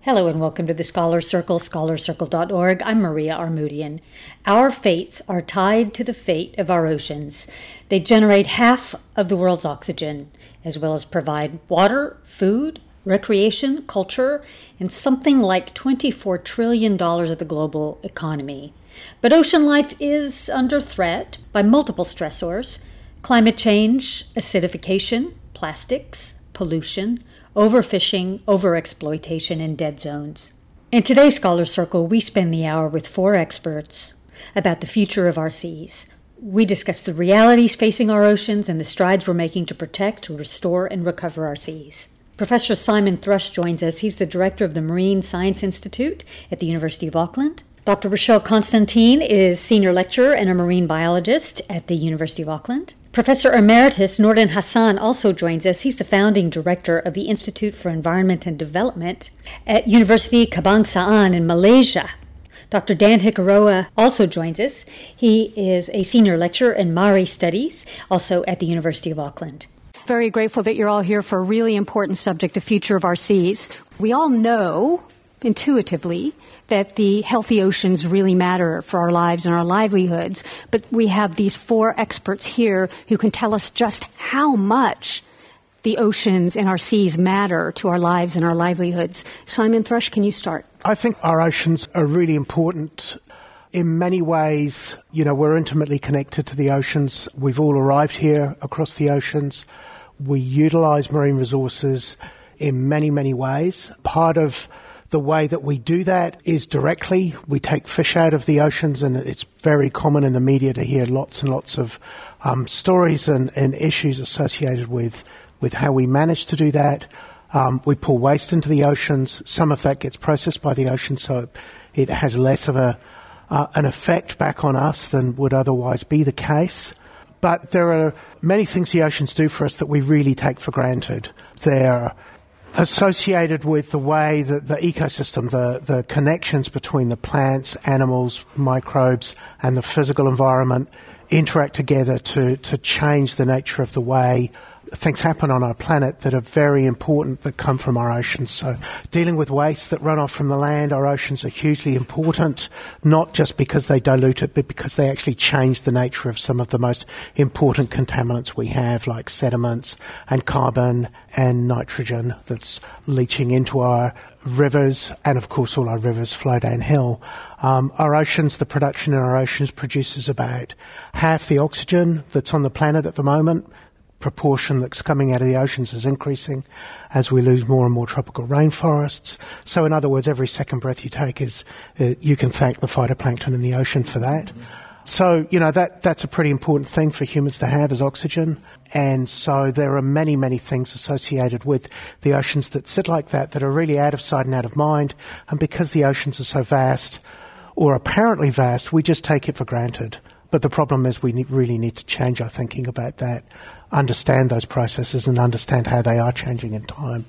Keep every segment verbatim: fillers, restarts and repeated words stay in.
Hello and welcome to the Scholar Circle, scholar circle dot org. I'm Maria Armoudian. Our fates are tied to the fate of our oceans. They generate half of the world's oxygen, as well as provide water, food, recreation, culture, and something like twenty-four trillion dollars of the global economy. But ocean life is under threat by multiple stressors: climate change, acidification, plastics, pollution, overfishing, overexploitation, and dead zones. In today's Scholar Circle, we spend the hour with four experts about the future of our seas. We discuss the realities facing our oceans and the strides we're making to protect, restore, and recover our seas. Professor Simon Thrush joins us. He's the director of the Marine Science Institute at the University of Auckland. Doctor Rochelle Constantine is senior lecturer and a marine biologist at the University of Auckland. Professor Emeritus Nordin Hassan also joins us. He's the founding director of the Institute for Environment and Development at University Kebangsaan in Malaysia. Doctor Dan Hikaroa also joins us. He is a senior lecturer in Maori Studies, also at the University of Auckland. Very grateful that you're all here for a really important subject, the future of our seas. We all know intuitively that the healthy oceans really matter for our lives and our livelihoods, but we have these four experts here who can tell us just how much the oceans and our seas matter to our lives and our livelihoods. Simon Thrush, can you start? I think our oceans are really important. In many ways, you know, we're intimately connected to the oceans. We've all arrived here across the oceans. We utilise marine resources in many, many ways. Part of the way that we do that is directly. We take fish out of the oceans, and it's very common in the media to hear lots and lots of um, stories and, and issues associated with, with how we manage to do that. Um, we pull waste into the oceans. Some of that gets processed by the ocean, so it has less of a uh, an effect back on us than would otherwise be the case. But there are many things the oceans do for us that we really take for granted. They're associated with the way that the ecosystem, the, the connections between the plants, animals, microbes, and the physical environment interact together to, to change the nature of the way things happen on our planet that are very important that come from our oceans. So dealing with waste that run off from the land, our oceans are hugely important, not just because they dilute it, but because they actually change the nature of some of the most important contaminants we have, like sediments and carbon and nitrogen that's leaching into our rivers, and of course all our rivers flow downhill. Um, our oceans, the production in our oceans produces about half the oxygen that's on the planet at the moment. Proportion that's coming out of the oceans is increasing as we lose more and more tropical rainforests. So in other words, every second breath you take is, uh, you can thank the phytoplankton in the ocean for that. Mm-hmm. So, you know, that that's a pretty important thing for humans to have is oxygen. And so there are many, many things associated with the oceans that sit like that, that are really out of sight and out of mind. And because the oceans are so vast, or apparently vast, we just take it for granted. But the problem is we need, really need to change our thinking about that, understand those processes and understand how they are changing in time.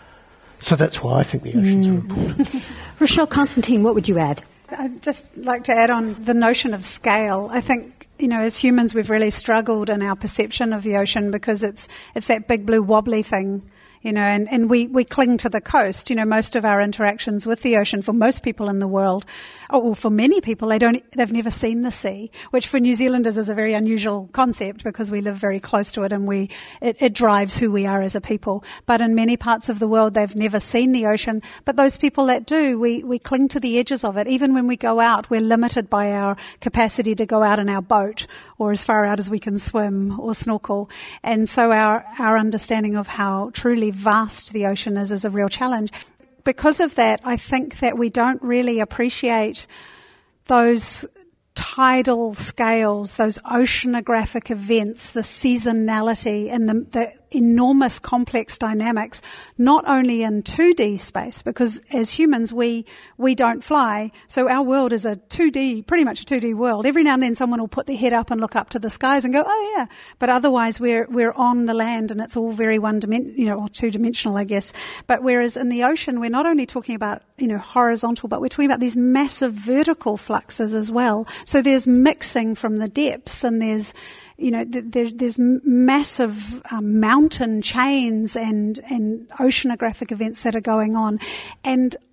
So that's why I think the oceans mm. are important. Rochelle Constantine, what would you add? I'd just like to add on the notion of scale. I think, you know, as humans we've really struggled in our perception of the ocean because it's it's that big blue wobbly thing. You know, and, and we, we cling to the coast. You know, most of our interactions with the ocean, for most people in the world, or for many people, they don't, they've never seen the sea, which for New Zealanders is a very unusual concept because we live very close to it and we, it, it drives who we are as a people. But in many parts of the world, they've never seen the ocean. But those people that do, we, we cling to the edges of it. Even when we go out, we're limited by our capacity to go out in our boat or as far out as we can swim or snorkel. And so our, our understanding of how truly vast the ocean is is a real challenge. Because of that, I think that we don't really appreciate those tidal scales, those oceanographic events, the seasonality and the, the enormous complex dynamics, not only in two D space, because as humans we we don't fly, so our world is a two D, pretty much a two D world. Every now and then someone will put their head up and look up to the skies and go, oh yeah, but otherwise we're we're on the land and it's all very one dimension, you know, or two dimensional, I guess. But whereas in the ocean we're not only talking about, you know, horizontal, but we're talking about these massive vertical fluxes as well. So there's mixing from the depths, and there's you know, there, there's massive um, mountain chains and, and oceanographic events that are going on. And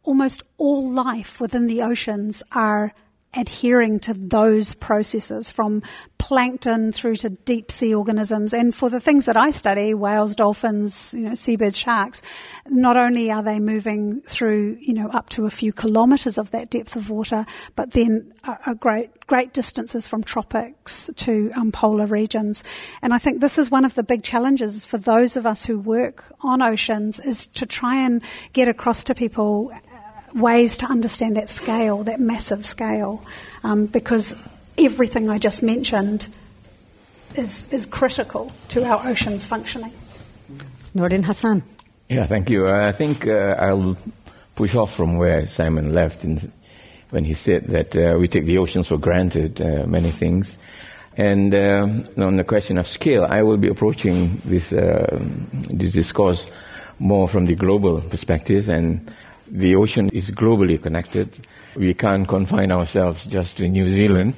almost all life within the oceans are adhering to those processes, from plankton through to deep sea organisms. And for the things that I study, whales, dolphins, you know, seabirds, sharks, not only are they moving through, you know, up to a few kilometres of that depth of water, but then a, a great, great distances from tropics to um, polar regions. And I think this is one of the big challenges for those of us who work on oceans, is to try and get across to people ways to understand that scale, that massive scale, um, because everything I just mentioned is is critical to our oceans functioning. Nordin Hassan. Yeah, thank you. Uh, I think uh, I'll push off from where Simon left in, when he said that uh, we take the oceans for granted, uh, many things. And um, on the question of scale, I will be approaching this, uh, this discourse more from the global perspective, and the ocean is globally connected. We can't confine ourselves just to New Zealand.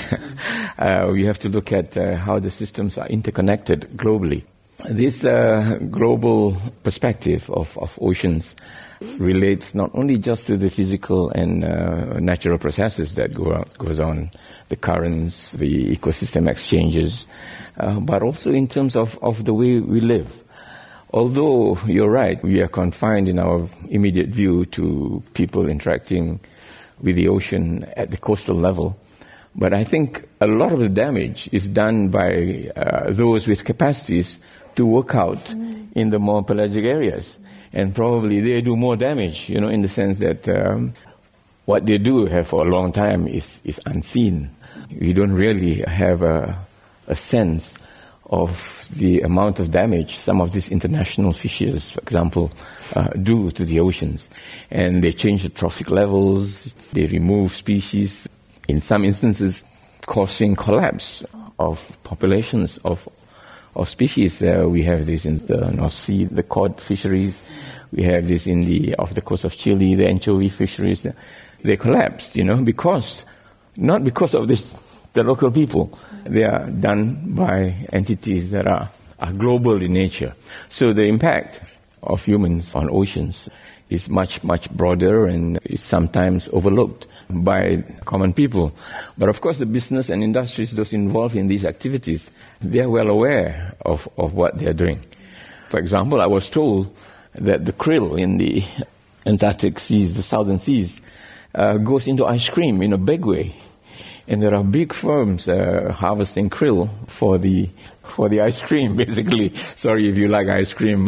uh, we have to look at uh, how the systems are interconnected globally. This uh, global perspective of, of oceans relates not only just to the physical and uh, natural processes that go on, goes on, the currents, the ecosystem exchanges, uh, but also in terms of, of the way we live. Although you're right, we are confined in our immediate view to people interacting with the ocean at the coastal level, but I think a lot of the damage is done by uh, those with capacities to work out mm. in the more pelagic areas. And probably they do more damage, you know, in the sense that um, what they do have for a long time is, is unseen. We don't really have a, a sense of the amount of damage some of these international fishers, for example, uh, do to the oceans. And they change the trophic levels, they remove species, in some instances causing collapse of populations of of species. Uh, we have this in the North Sea, the cod fisheries. We have this in the off the coast of Chile, the anchovy fisheries. They collapsed, you know, because, not because of the, the local people. They are done by entities that are, are global in nature. So the impact of humans on oceans is much, much broader and is sometimes overlooked by common people. But of course the business and industries, those involved in these activities, they are well aware of, of what they are doing. For example, I was told that the krill in the Antarctic seas, the southern seas, uh, goes into ice cream in a big way. And there are big firms uh, harvesting krill for the for the ice cream, basically. Sorry if you like ice cream.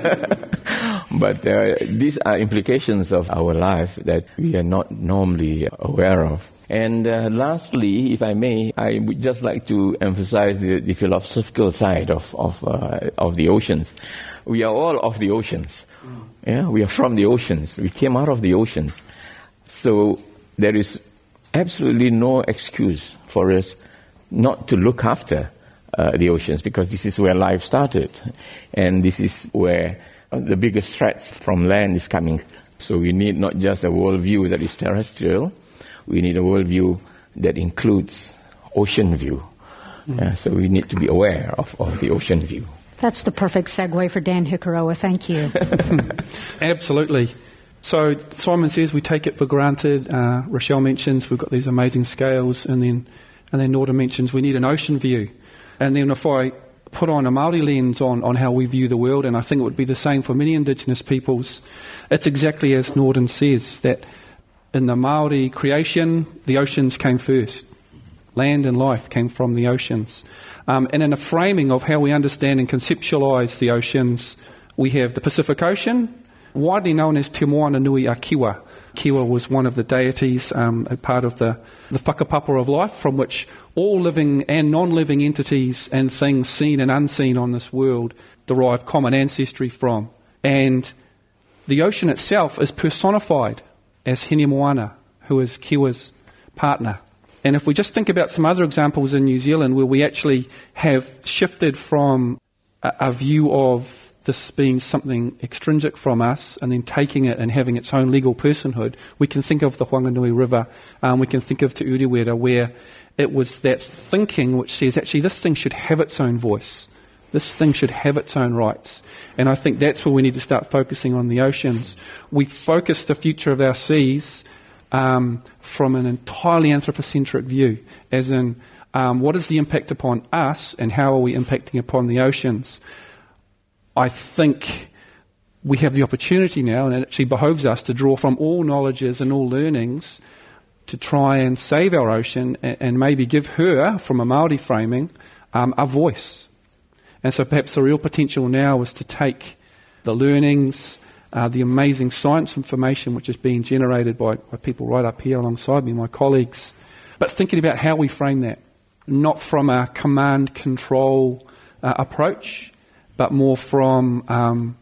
But uh, these are implications of our life that we are not normally aware of. And uh, lastly, if I may, I would just like to emphasize the, the philosophical side of of, uh, of the oceans. We are all of the oceans. Yeah, we are from the oceans. We came out of the oceans. So there is absolutely no excuse for us not to look after uh, the oceans, because this is where life started, and this is where uh, the biggest threats from land is coming. So we need not just a worldview that is terrestrial, we need a worldview that includes ocean view. Mm. Uh, so we need to be aware of, of the ocean view. That's the perfect segue for Dan Hikaroa. Thank you. Absolutely. So Simon says we take it for granted. Uh, Rochelle mentions we've got these amazing scales, and then and then Nordin mentions we need an ocean view. And then if I put on a Māori lens on, on how we view the world, and I think it would be the same for many Indigenous peoples, it's exactly as Nordin says, that in the Māori creation, the oceans came first. Land and life came from the oceans. Um, and in a framing of how we understand and conceptualise the oceans, we have the Pacific Ocean, widely known as Te Moana Nui a Kiwa. Kiwa was one of the deities, um, a part of the, the whakapapa of life, from which all living and non-living entities and things seen and unseen on this world derive common ancestry from. And the ocean itself is personified as Hene Moana, who is Kiwa's partner. And if we just think about some other examples in New Zealand where we actually have shifted from a, a view of this being something extrinsic from us and then taking it and having its own legal personhood, we can think of the Whanganui River, um, we can think of Te Urewera, where it was that thinking which says actually this thing should have its own voice. This thing should have its own rights. And I think that's where we need to start focusing on the oceans. We focus the future of our seas um, from an entirely anthropocentric view, as in um, what is the impact upon us and how are we impacting upon the oceans. I think we have the opportunity now, and it actually behoves us to draw from all knowledges and all learnings to try and save our ocean and, and maybe give her, from a Māori framing, um, a voice. And so perhaps the real potential now is to take the learnings, uh, the amazing science information which is being generated by, by people right up here alongside me, my colleagues, but thinking about how we frame that, not from a command-control uh, approach, but more from um,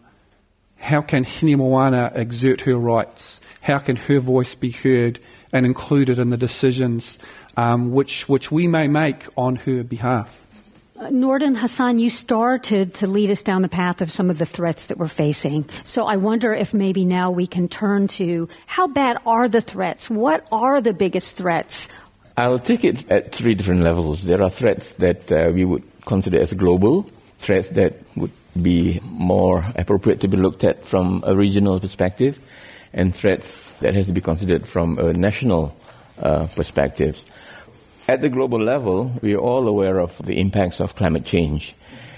how can Hine Moana exert her rights, how can her voice be heard and included in the decisions um, which, which we may make on her behalf. Nordin, Hassan, you started to lead us down the path of some of the threats that we're facing. So I wonder if maybe now we can turn to how bad are the threats? What are the biggest threats? I'll take it at three different levels. There are threats that uh, we would consider as global, threats that would be more appropriate to be looked at from a regional perspective, and threats that has to be considered from a national uh, perspective. At the global level, we are all aware of the impacts of climate change.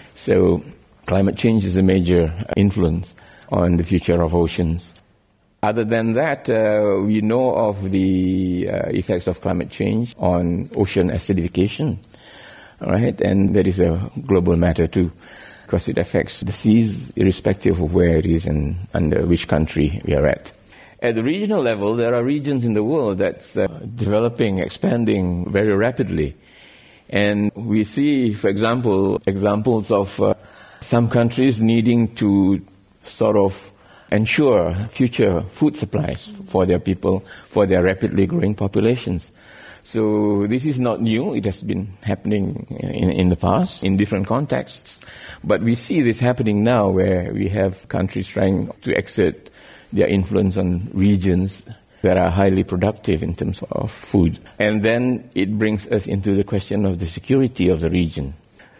So climate change is a major influence on the future of oceans. Other than that, uh, we know of the uh, effects of climate change on ocean acidification, all right? And that is a global matter too, because it affects the seas irrespective of where it is and under which country we are at. At the regional level, there are regions in the world that's uh, developing, expanding very rapidly. And we see, for example, examples of uh, some countries needing to sort of ensure future food supplies for their people, for their rapidly growing populations. So this is not new. It has been happening in, in the past, in different contexts. But we see this happening now where we have countries trying to exert their influence on regions that are highly productive in terms of food. And then it brings us into the question of the security of the region.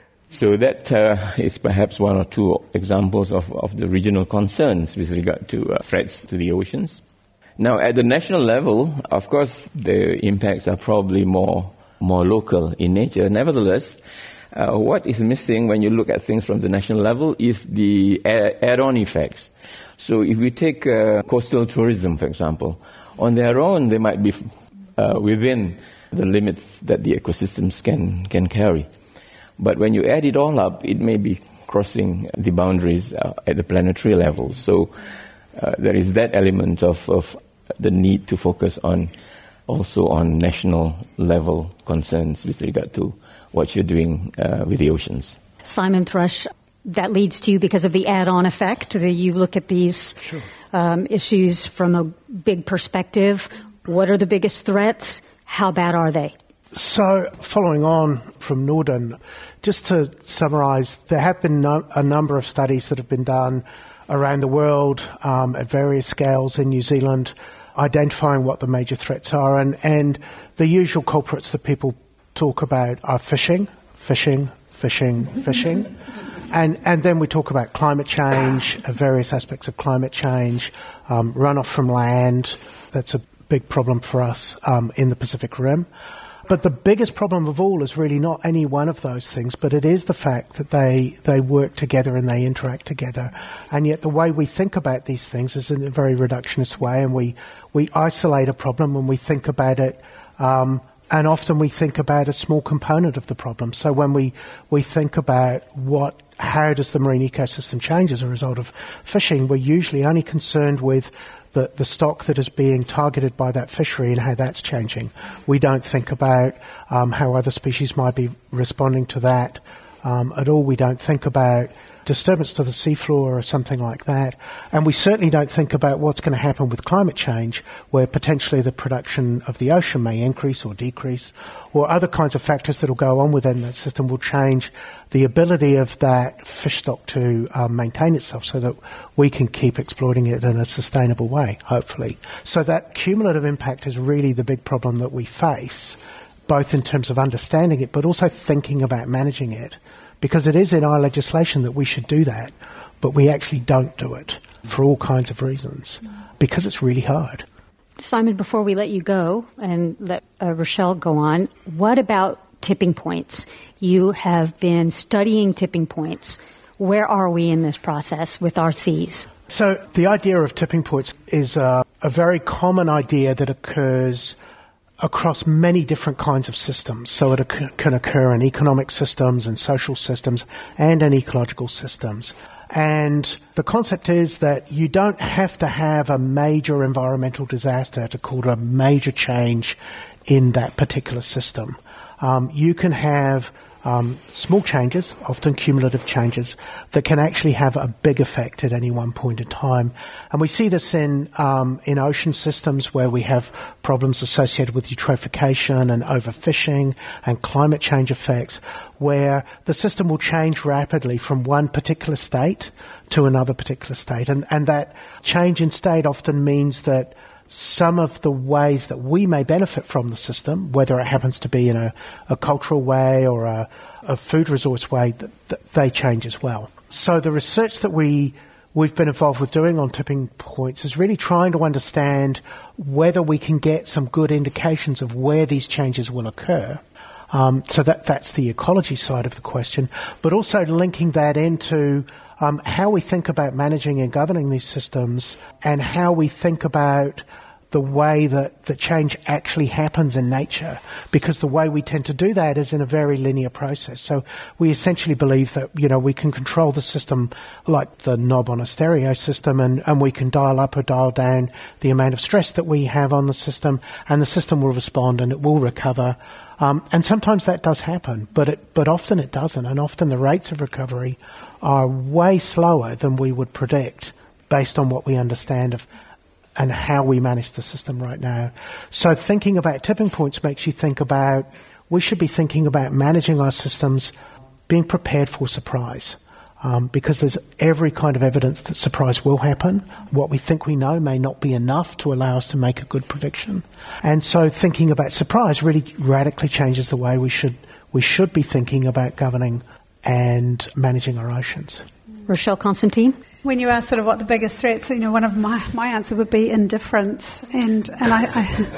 So that uh, is perhaps one or two examples of, of the regional concerns with regard to uh, threats to the oceans. Now, at the national level, of course, the impacts are probably more, more local in nature. Nevertheless, uh, what is missing when you look at things from the national level is the add-on effects. So if we take uh, coastal tourism, for example, on their own, they might be uh, within the limits that the ecosystems can, can carry. But when you add it all up, it may be crossing the boundaries uh, at the planetary level. So uh, there is that element of, of the need to focus on also on national level concerns with regard to what you're doing uh, with the oceans. Simon Thrush, that leads to you because of the add-on effect. That you look at these sure. um, issues from a big perspective. What are the biggest threats? How bad are they? So, following on from Nordin, just to summarise, there have been no, a number of studies that have been done around the world um, at various scales in New Zealand, identifying what the major threats are. And, and the usual culprits that people talk about are fishing, fishing, fishing, fishing. And, and then we talk about climate change, uh, various aspects of climate change, um, runoff from land. That's a big problem for us um, in the Pacific Rim. But the biggest problem of all is really not any one of those things, but it is the fact that they, they work together and they interact together. And yet the way we think about these things is in a very reductionist way, and we, we isolate a problem and we think about it um, and often we think about a small component of the problem. So when we, we think about what, how does the marine ecosystem change as a result of fishing, we're usually only concerned with the, the stock that is being targeted by that fishery and how that's changing. We don't think about um, how other species might be responding to that um, at all. We don't think about disturbance to the seafloor or something like that. And we certainly don't think about what's going to happen with climate change, where potentially the production of the ocean may increase or decrease, or other kinds of factors that will go on within that system will change the ability of that fish stock to um, maintain itself so that we can keep exploiting it in a sustainable way, hopefully. So that cumulative impact is really the big problem that we face, both in terms of understanding it, but also thinking about managing it. because it is in our legislation that we should do that, but we actually don't do it for all kinds of reasons, because it's really hard. Simon, before we let you go and let uh, Rochelle go on, what about tipping points? You have been studying tipping points. Where are we in this process with our seas? So the idea of tipping points is uh, a very common idea that occurs across many different kinds of systems. So it occur- can occur in economic systems and social systems and in ecological systems. And the concept is that you don't have to have a major environmental disaster to cause a major change in that particular system. Um, you can have um, small changes, often cumulative changes, that can actually have a big effect at any one point in time. And we see this in um, in ocean systems where we have problems associated with eutrophication and overfishing and climate change effects, where the system will change rapidly from one particular state to another particular state. And, and that change in state often means that some of the ways that we may benefit from the system, whether it happens to be in a, a cultural way or a, a food resource way, that, that they change as well. So the research that we, we've been involved with doing on tipping points is really trying to understand whether we can get some good indications of where these changes will occur. Um, so that that's the ecology side of the question, but also linking that into um, how we think about managing and governing these systems and how we think about the way that the change actually happens in nature, because the way we tend to do that is in a very linear process. So we essentially believe that, you know, we can control the system like the knob on a stereo system, and, and we can dial up or dial down the amount of stress that we have on the system, and the system will respond and it will recover. Um, and sometimes that does happen, but it, but often it doesn't, and often the rates of recovery are way slower than we would predict based on what we understand of and how we manage the system right now. So thinking about tipping points makes you think about, we should be thinking about managing our systems, being prepared for surprise, um, because there's every kind of evidence that surprise will happen. What we think we know may not be enough to allow us to make a good prediction. And so thinking about surprise really radically changes the way we should we should be thinking about governing and managing our oceans. Rochelle Constantine? When you ask sort of what the biggest threats, you know, one of my, my answer would be indifference, and and I,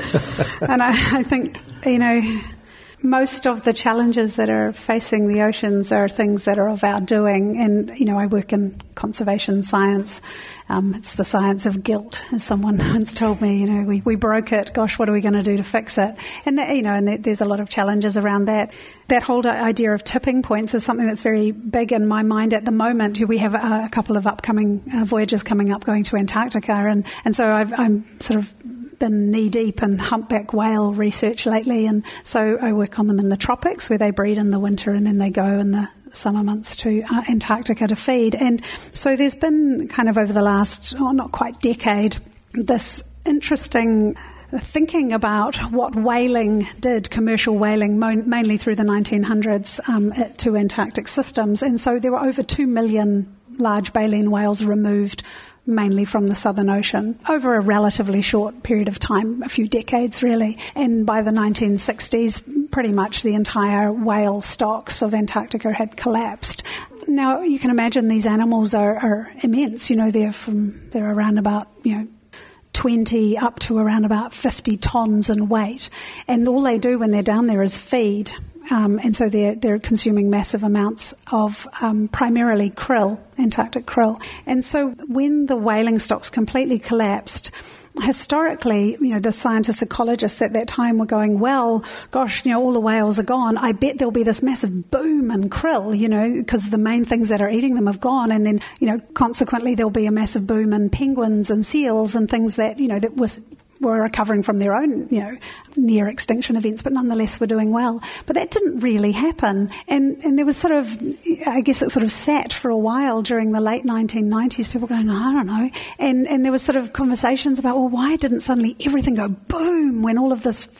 I and I, I think, you know, most of the challenges that are facing the oceans are things that are of our doing. And you know, I work in conservation science. Um, it's the science of guilt, as someone once told me. You know, we, we broke it. Gosh, what are we going to do to fix it? And that, you know, and there's a lot of challenges around that. That whole idea of tipping points is something that's very big in my mind at the moment. We have a, a couple of upcoming uh, voyages coming up going to Antarctica, and and so I've, I'm sort of been knee-deep in humpback whale research lately, and so I work on them in the tropics where they breed in the winter and then they go in the summer months to uh, Antarctica to feed. And so there's been kind of over the last, oh, not quite decade, this interesting thinking about what whaling did, commercial whaling, mo- mainly through the nineteen hundreds um, to Antarctic systems. And so there were over two million large baleen whales removed, mainly from the Southern Ocean, over a relatively short period of time, a few decades really. And by the nineteen sixties, pretty much the entire whale stocks of Antarctica had collapsed. Now, you can imagine these animals are, are immense. You know, they're from they're around about, you know, twenty up to around about fifty tons in weight. And all they do when they're down there is feed. Um, and so they're, they're consuming massive amounts of um, primarily krill, Antarctic krill. And so when the whaling stocks completely collapsed, historically, you know, the scientists, ecologists at that time were going, well, gosh, you know, all the whales are gone. I bet there'll be this massive boom in krill, you know, because the main things that are eating them have gone. And then, you know, consequently, there'll be a massive boom in penguins and seals and things that, you know, that was... were recovering from their own, you know, near extinction events, but nonetheless were doing well. But that didn't really happen. And and there was sort of, I guess it sort of sat for a while during the late nineteen nineties, people going, oh, I don't know. And and there was sort of conversations about, well, why didn't suddenly everything go boom when all of this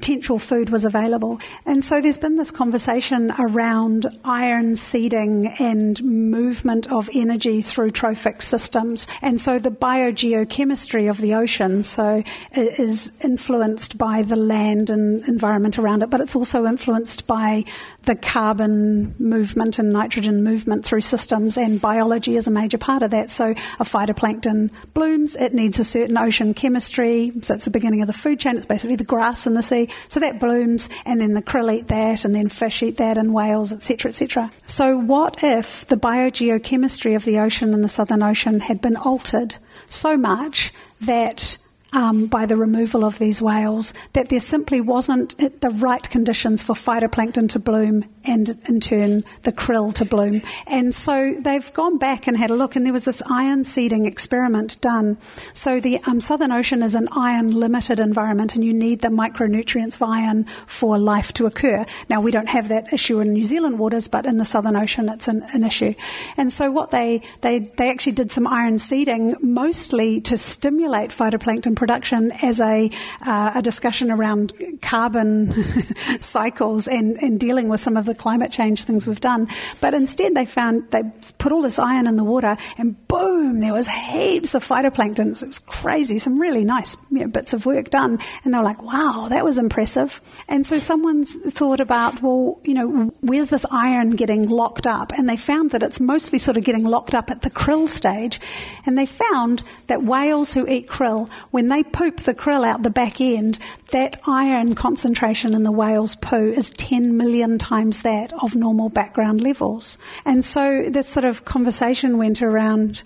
potential food was available. And so there's been this conversation around iron seeding and movement of energy through trophic systems. And so the biogeochemistry of the ocean so is influenced by the land and environment around it, but it's also influenced by the carbon movement and nitrogen movement through systems, and biology is a major part of that. So a phytoplankton blooms, it needs a certain ocean chemistry, so it's the beginning of the food chain, it's basically the grass in the sea, so that blooms, and then the krill eat that, and then fish eat that, and whales, et cetera, et cetera. So what if the biogeochemistry of the ocean and the Southern Ocean had been altered so much that Um, by the removal of these whales, that there simply wasn't the right conditions for phytoplankton to bloom and in turn the krill to bloom. And so they've gone back and had a look, and there was this iron seeding experiment done. So the um, Southern Ocean is an iron-limited environment, and you need the micronutrients of iron for life to occur. Now, we don't have that issue in New Zealand waters, but in the Southern Ocean it's an, an issue. And so what they, they, they actually did some iron seeding, mostly to stimulate phytoplankton production as a, uh, a discussion around carbon cycles and, and dealing with some of the climate change things we've done. But instead they found, they put all this iron in the water, and boom, there was heaps of phytoplankton. It was crazy, some really nice, you know, bits of work done. And they were like, wow, that was impressive. And so someone's thought about, well, you know, where's this iron getting locked up? And they found that it's mostly sort of getting locked up at the krill stage. And they found that whales who eat krill, when they poop the krill out the back end, that iron concentration in the whale's poo is ten million times that of normal background levels. And so this sort of conversation went around,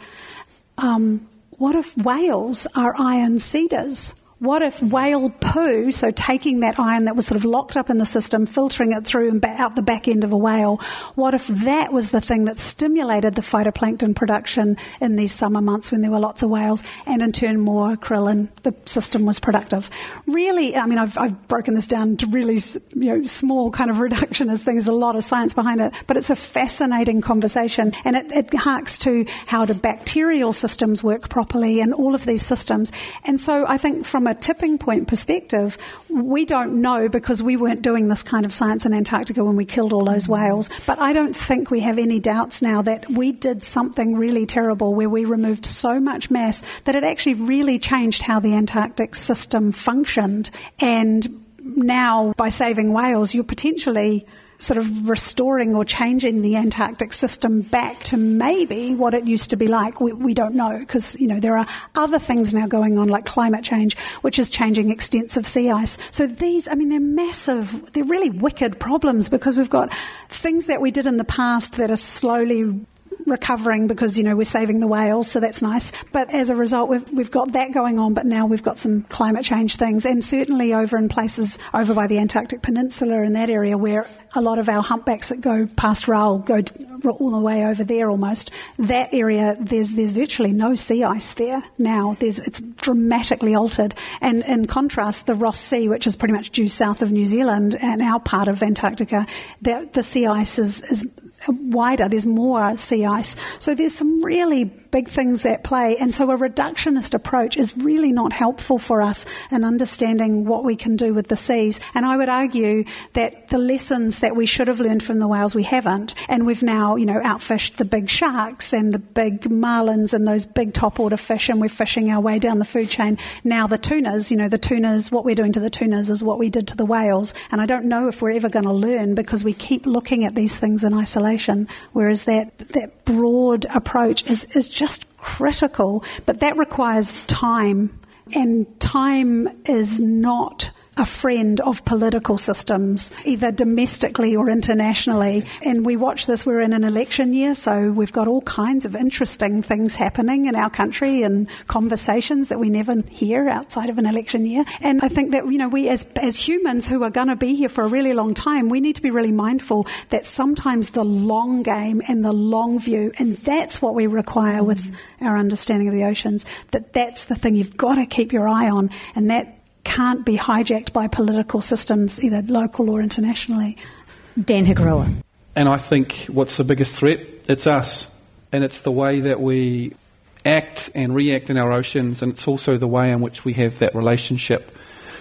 um, what if whales are iron seeders? What if whale poo, so taking that iron that was sort of locked up in the system, filtering it through and out the back end of a whale, what if that was the thing that stimulated the phytoplankton production in these summer months when there were lots of whales, and in turn more krill, and the system was productive? Really, I mean, I've, I've broken this down to really, you know, small kind of reductionist things. There's a lot of science behind it, but it's a fascinating conversation, and it, it harks to how do bacterial systems work properly and all of these systems. And so I think from a tipping point perspective, we don't know because we weren't doing this kind of science in Antarctica when we killed all those whales. But I don't think we have any doubts now that we did something really terrible where we removed so much mass that it actually really changed how the Antarctic system functioned. And now, by saving whales, you're potentially sort of restoring or changing the Antarctic system back to maybe what it used to be like. We, we don't know, because, you know, there are other things now going on like climate change, which is changing extensive sea ice. So these, I mean, they're massive, they're really wicked problems, because we've got things that we did in the past that are slowly recovering because, you know, we're saving the whales, so that's nice. But as a result, we've, we've got that going on, but now we've got some climate change things. And certainly over in places over by the Antarctic Peninsula, in that area where a lot of our humpbacks that go past Raoul go to, all the way over there almost, that area, there's there's virtually no sea ice there now. There's It's dramatically altered. And in contrast, the Ross Sea, which is pretty much due south of New Zealand and our part of Antarctica, the, the sea ice is, is wider, there's more sea ice. So there's some really big things at play, and so a reductionist approach is really not helpful for us in understanding what we can do with the seas. And I would argue that the lessons that we should have learned from the whales we haven't, and we've now, you know, outfished the big sharks and the big marlins and those big top order fish, and we're fishing our way down the food chain. Now the tunas, you know, the tunas, what we're doing to the tunas is what we did to the whales, and I don't know if we're ever going to learn, because we keep looking at these things in isolation, whereas that that broad approach is, is just critical. But that requires time, and time is not a friend of political systems, either domestically or internationally. And we watch this, we're in an election year, so we've got all kinds of interesting things happening in our country and conversations that we never hear outside of an election year. And I think that, you know, we as as humans who are going to be here for a really long time, we need to be really mindful that sometimes the long game and the long view, and that's what we require with mm-hmm. our understanding of the oceans, that that's the thing you've got to keep your eye on, and that can't be hijacked by political systems, either local or internationally. Dan Hikaroa. And I think what's the biggest threat? It's us. And it's the way that we act and react in our oceans, and it's also the way in which we have that relationship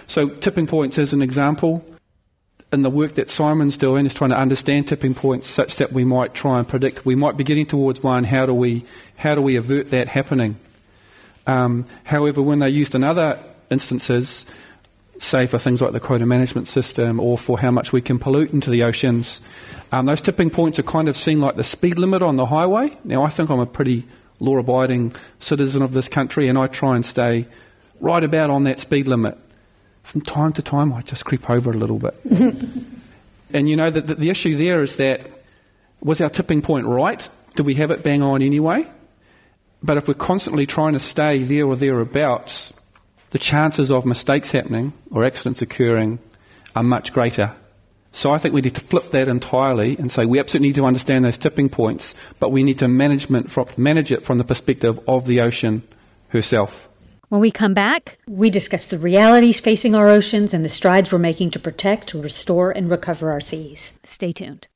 So tipping points is an example. And the work that Simon's doing is trying to understand tipping points such that we might try and predict. We might be getting towards one. How do we how do we avert that happening? Um, however, when they're used in other instances, say for things like the quota management system or for how much we can pollute into the oceans, um, those tipping points are kind of seen like the speed limit on the highway. Now, I think I'm a pretty law-abiding citizen of this country, and I try and stay right about on that speed limit. From time to time, I just creep over a little bit. And, you know, the, the, the issue there is that, was our tipping point right? Did we have it bang on anyway? But if we're constantly trying to stay there or thereabouts, the chances of mistakes happening or accidents occurring are much greater. So I think we need to flip that entirely and say we absolutely need to understand those tipping points, but we need to management from, manage it from the perspective of the ocean herself. When we come back, we discuss the realities facing our oceans and the strides we're making to protect, restore, and recover our seas. Stay tuned.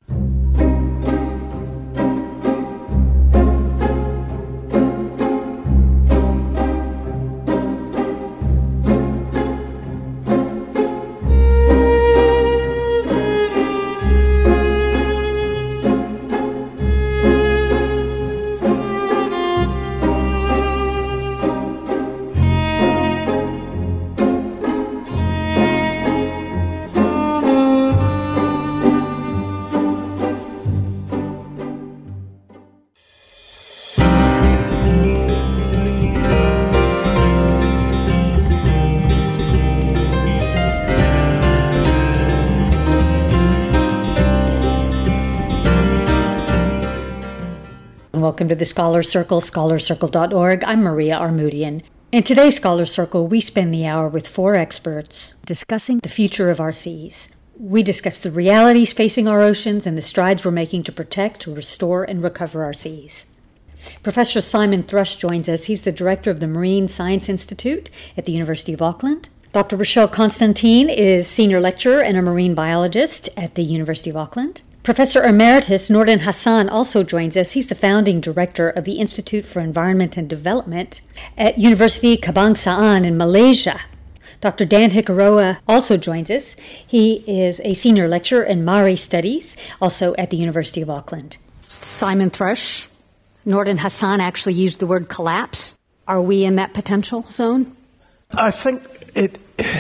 Welcome to the Scholar Circle, scholar circle dot org. I'm Maria Armoudian. In today's Scholar Circle, we spend the hour with four experts discussing the future of our seas. We discuss the realities facing our oceans and the strides we're making to protect, restore, and recover our seas. Professor Simon Thrush joins us. He's the director of the Marine Science Institute at the University of Auckland. Doctor Rochelle Constantine is senior lecturer and a marine biologist at the University of Auckland. Professor Emeritus Nordin Hassan also joins us. He's the founding director of the Institute for Environment and Development at University Kebangsaan in Malaysia. Doctor Dan Hikaroa also joins us. He is a senior lecturer in Maori Studies, also at the University of Auckland. Simon Thrush, Nordin Hassan actually used the word collapse. Are we in that potential zone? I think it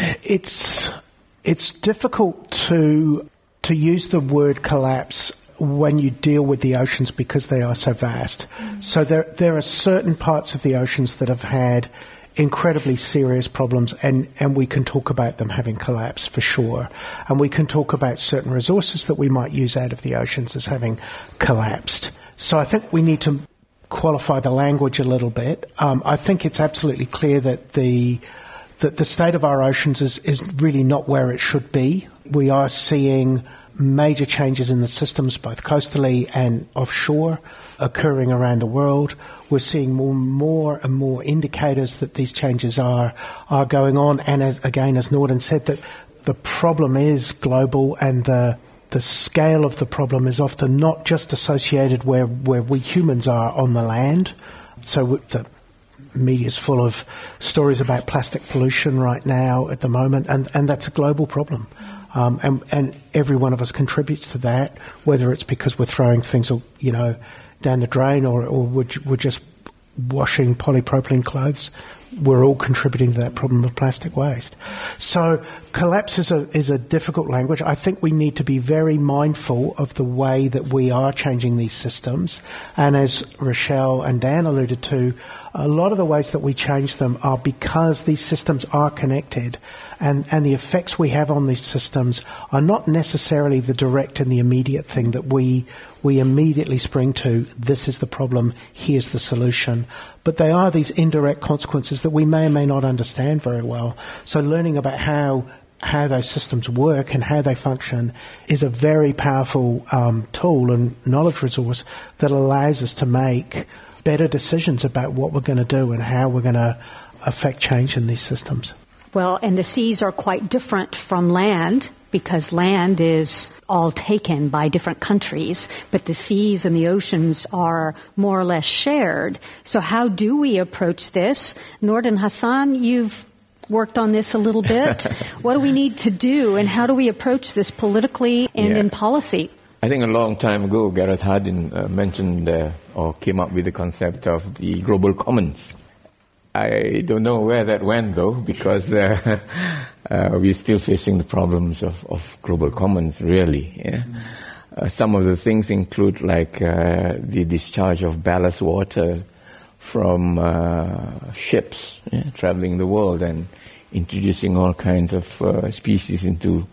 it's it's difficult to to use the word collapse when you deal with the oceans because they are so vast. Mm. So there there are certain parts of the oceans that have had incredibly serious problems, and, and we can talk about them having collapsed for sure. And we can talk about certain resources that we might use out of the oceans as having collapsed. So I think we need to qualify the language a little bit. Um, I think it's absolutely clear that the that the state of our oceans is, is really not where it should be. We are seeing major changes in the systems, both coastally and offshore, occurring around the world. We're seeing more, more and more indicators that these changes are are going on. And as again, as Nordin said, that the problem is global, and the the scale of the problem is often not just associated where, where we humans are on the land. So the media is full of stories about plastic pollution right now at the moment, and, and that's a global problem. Um, and, and every one of us contributes to that, whether it's because we're throwing things, you know, down the drain, or, or we're, we're just washing polypropylene clothes. We're all contributing to that problem of plastic waste. So collapse is a, is a difficult language. I think we need to be very mindful of the way that we are changing these systems. And as Rochelle and Dan alluded to, a lot of the ways that we change them are because these systems are connected, and, and the effects we have on these systems are not necessarily the direct and the immediate thing that we we immediately spring to. This is the problem, here's the solution. But they are these indirect consequences that we may or may not understand very well. So learning about how how those systems work and how they function is a very powerful um, tool and knowledge resource that allows us to make better decisions about what we're going to do and how we're going to affect change in these systems. Well, and the seas are quite different from land, because land is all taken by different countries, but the seas and the oceans are more or less shared. So how do we approach this? Nordin Hassan, you've worked on this a little bit. What do we need to do, and how do we approach this politically and yeah. in policy? I think a long time ago, Gareth Hardin uh, mentioned uh, or came up with the concept of the global commons. I don't know where that went, though, because uh, uh, we're still facing the problems of, of global commons, really. Yeah? Uh, some of the things include, like, uh, the discharge of ballast water from uh, ships yeah, traveling the world and introducing all kinds of uh, species into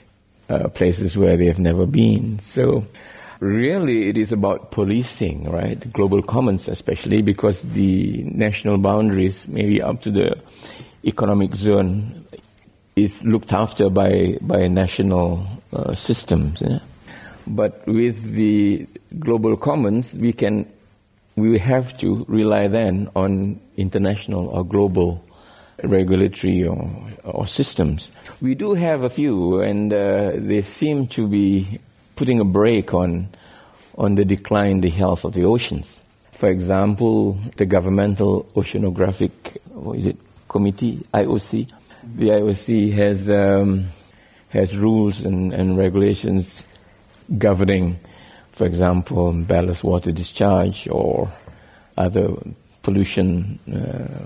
Uh, places where they have never been. So really it is about policing, right? Global commons especially, because the national boundaries, maybe up to the economic zone, is looked after by, by national uh, systems. Yeah? But with the global commons, we can, we have to rely then on international or global regulatory or, or systems. We do have a few, and uh, they seem to be putting a brake on on the decline in the health of the oceans. For example, the Governmental Oceanographic, what is it, Committee, I O C? The I O C has um, has rules and, and regulations governing, for example, ballast water discharge or other pollution uh,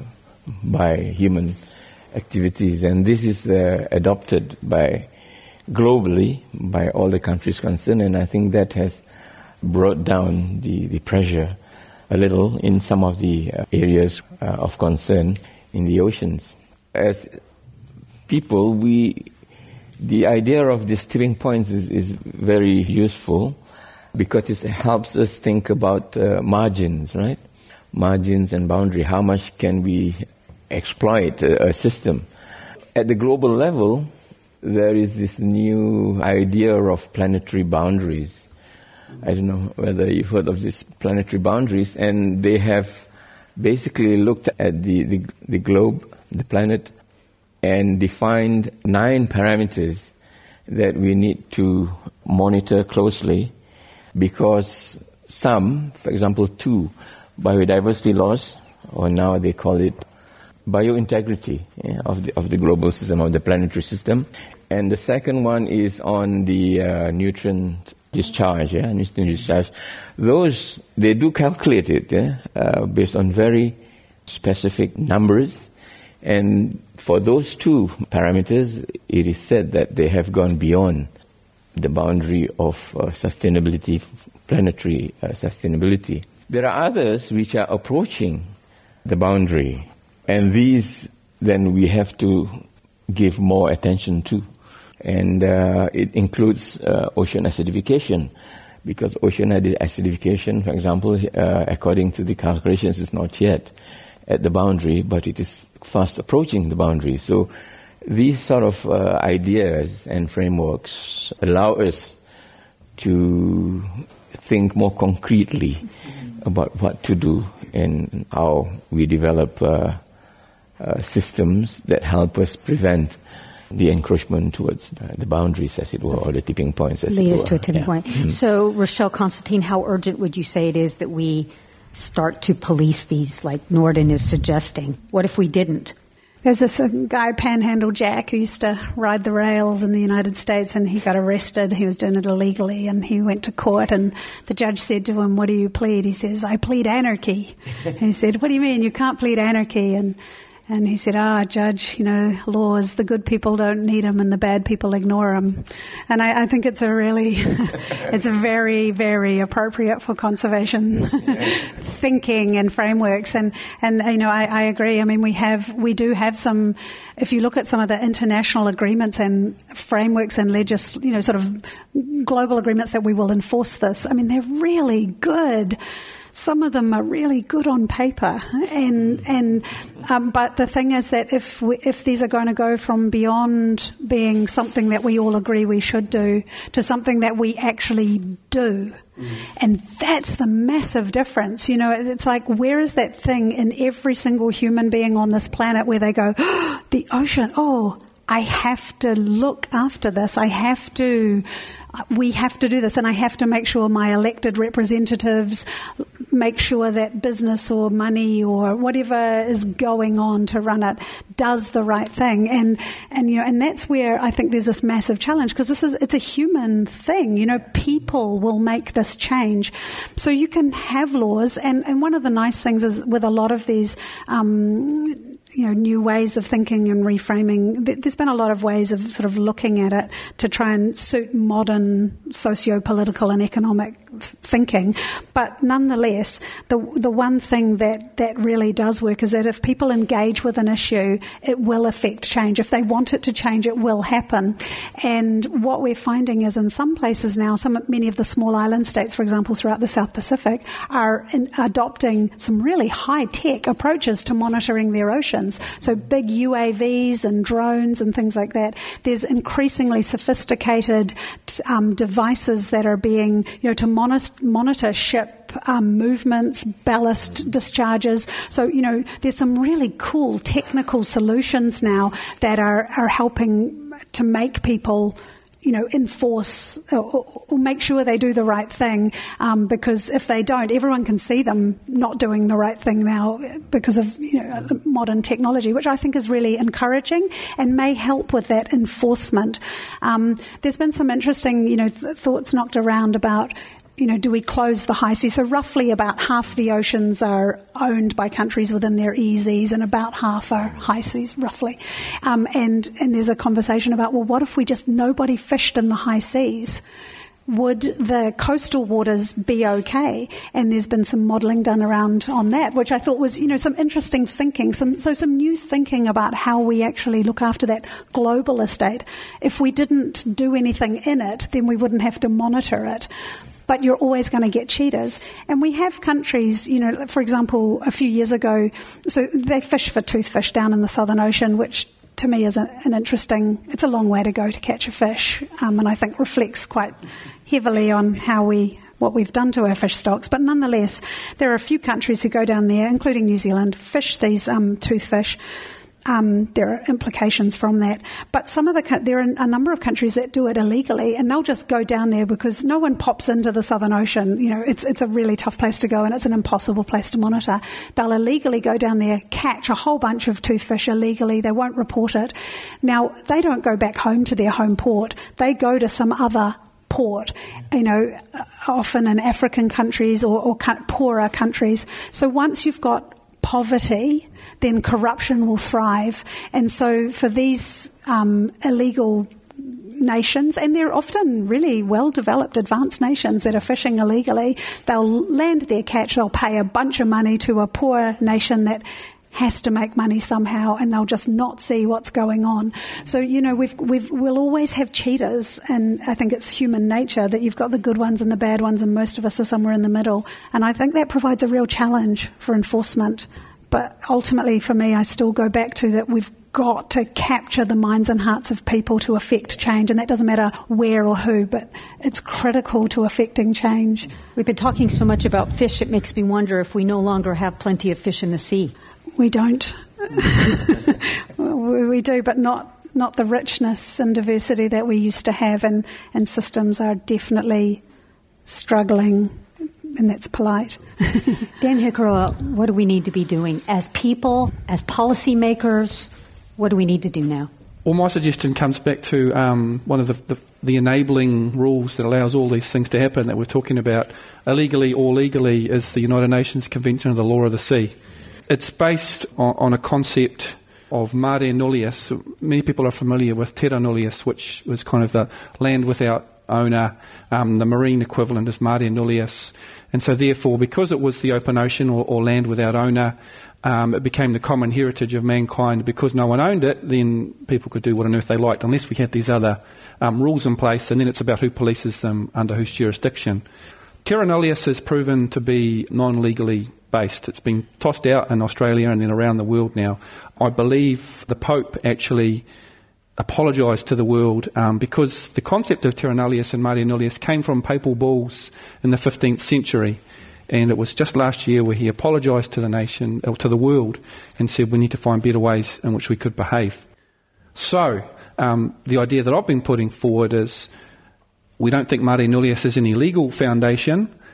by human activities, and this is uh, adopted by globally by all the countries concerned, and I think that has brought down the, the pressure a little in some of the uh, areas uh, of concern in the oceans. As people, we the idea of these tipping points is, is very useful because it helps us think about uh, margins, right? Margins and boundary. How much can we exploit a, a system? At the global level, there is this new idea of planetary boundaries. I don't know whether you've heard of these planetary boundaries, and they have basically looked at the, the, the globe, the planet, and defined nine parameters that we need to monitor closely, because some, for example, two, biodiversity loss, or now they call it biointegrity yeah, of the of the global system, of the planetary system. And the second one is on the uh, nutrient discharge, yeah, nutrient discharge. Those, they do calculate it yeah, uh, based on very specific numbers. And for those two parameters, it is said that they have gone beyond the boundary of uh, sustainability, planetary uh, sustainability. There are others which are approaching the boundary, and these then we have to give more attention to. And uh, it includes uh, ocean acidification, because ocean acidification, for example, uh, according to the calculations, is not yet at the boundary, but it is fast approaching the boundary. So these sort of uh, ideas and frameworks allow us to think more concretely about what to do and how we develop uh, uh, systems that help us prevent the encroachment towards uh, the boundaries, as it were, or the tipping points, as it were. Lead us to a tipping yeah. point. Mm-hmm. So, Rochelle Constantine, how urgent would you say it is that we start to police these, like Norden is suggesting? What if we didn't? There's this uh, guy, Panhandle Jack, who used to ride the rails in the United States, and he got arrested. He was doing it illegally, and he went to court, and the judge said to him, "What do you plead?" He says, "I plead anarchy." And he said, "What do you mean? You can't plead anarchy?" And And he said, ah, Judge, you know, laws, the good people don't need them and the bad people ignore them. And I, I think it's a really, it's a very, very appropriate for conservation thinking and frameworks. And, and you know, I, I agree. I mean, we have, we do have some, if you look at some of the international agreements and frameworks and legis, you know, sort of global agreements that we will enforce this, I mean, they're really good. Some of them are really good on paper, and and um, but the thing is that if we, if these are going to go from beyond being something that we all agree we should do to something that we actually do, mm. and that's the massive difference. You know, it's like, where is that thing in every single human being on this planet where they go, oh, the ocean, oh, I have to look after this. I have to, we have to do this, and I have to make sure my elected representatives make sure that business or money or whatever is going on to run it does the right thing. And, and you know, and that's where I think there's this massive challenge, because this is, it's a human thing. You know, people will make this change. So you can have laws, and, and one of the nice things is with a lot of these um, you know, new ways of thinking and reframing, there's been a lot of ways of sort of looking at it to try and suit modern socio-political and economic thinking. But nonetheless, the the one thing that, that really does work is that if people engage with an issue, it will affect change. If they want it to change, it will happen. And what we're finding is in some places now, some many of the small island states, for example, throughout the South Pacific, are in, adopting some really high-tech approaches to monitoring their oceans. So big U A Vs and drones and things like that. There's increasingly sophisticated um, devices that are being, you know, to monitor, monitor ship um, movements, ballast discharges. So, you know, there's some really cool technical solutions now that are, are helping to make people, you know, enforce or, or make sure they do the right thing, um, because if they don't, everyone can see them not doing the right thing now because of, you know, modern technology, which I think is really encouraging and may help with that enforcement. Um, there's been some interesting, you know, th- thoughts knocked around about, you know, do we close the high seas? So roughly about half the oceans are owned by countries within their E E Zs and about half are high seas, roughly. Um, and, and there's a conversation about, well, what if we just, nobody fished in the high seas? Would the coastal waters be okay? And there's been some modelling done around on that, which I thought was, you know, some interesting thinking. Some, so some new thinking about how we actually look after that global estate. If we didn't do anything in it, then we wouldn't have to monitor it. But you're always going to get cheaters. And we have countries, you know, for example, a few years ago, so they fish for toothfish down in the Southern Ocean, which to me is a, an interesting, it's a long way to go to catch a fish, um, and I think reflects quite heavily on how we, what we've done to our fish stocks. But nonetheless, there are a few countries who go down there, including New Zealand, fish these um, toothfish. Um, there are implications from that. But some of the there are a number of countries that do it illegally, and they'll just go down there because no one pops into the Southern Ocean. You know, it's it's a really tough place to go, and it's an impossible place to monitor. They'll illegally go down there, catch a whole bunch of toothfish illegally. They won't report it. Now, they don't go back home to their home port. They go to some other port, you know, often in African countries or, or poorer countries. So once you've got poverty, then corruption will thrive. And so for these um, illegal nations, and they're often really well-developed, advanced nations that are fishing illegally, they'll land their catch, they'll pay a bunch of money to a poor nation that has to make money somehow, and they'll just not see what's going on. So, you know, we've, we've, we'll always have cheaters, and I think it's human nature that you've got the good ones and the bad ones, and most of us are somewhere in the middle. And I think that provides a real challenge for enforcement. But ultimately, for me, I still go back to that we've got to capture the minds and hearts of people to affect change, and that doesn't matter where or who, but it's critical to affecting change. We've been talking so much about fish, it makes me wonder if we no longer have plenty of fish in the sea. We don't. We do, but not not the richness and diversity that we used to have, and, and systems are definitely struggling, and that's polite. Dan Hikaroa, what do we need to be doing as people, as policymakers? What do we need to do now? Well, my suggestion comes back to um, one of the, the, the enabling rules that allows all these things to happen that we're talking about, illegally or legally, is the United Nations Convention of the Law of the Sea. It's based on, on a concept of mare nullius. Many people are familiar with terra nullius, which was kind of the land without owner. Um, the marine equivalent is mare nullius. And so therefore, because it was the open ocean or, or land without owner, um, it became the common heritage of mankind. Because no one owned it, then people could do what on earth they liked, unless we had these other um, rules in place, and then it's about who polices them under whose jurisdiction. Terra nullius has proven to be non-legally based. It's been tossed out in Australia and then around the world now. I believe the Pope actually apologised to the world um, because the concept of terra nullius and mare nullius came from papal bulls in the fifteenth century, and it was just last year where he apologised to the nation, or to the world, and said we need to find better ways in which we could behave. So um, the idea that I've been putting forward is we don't think mare nullius is any legal foundation.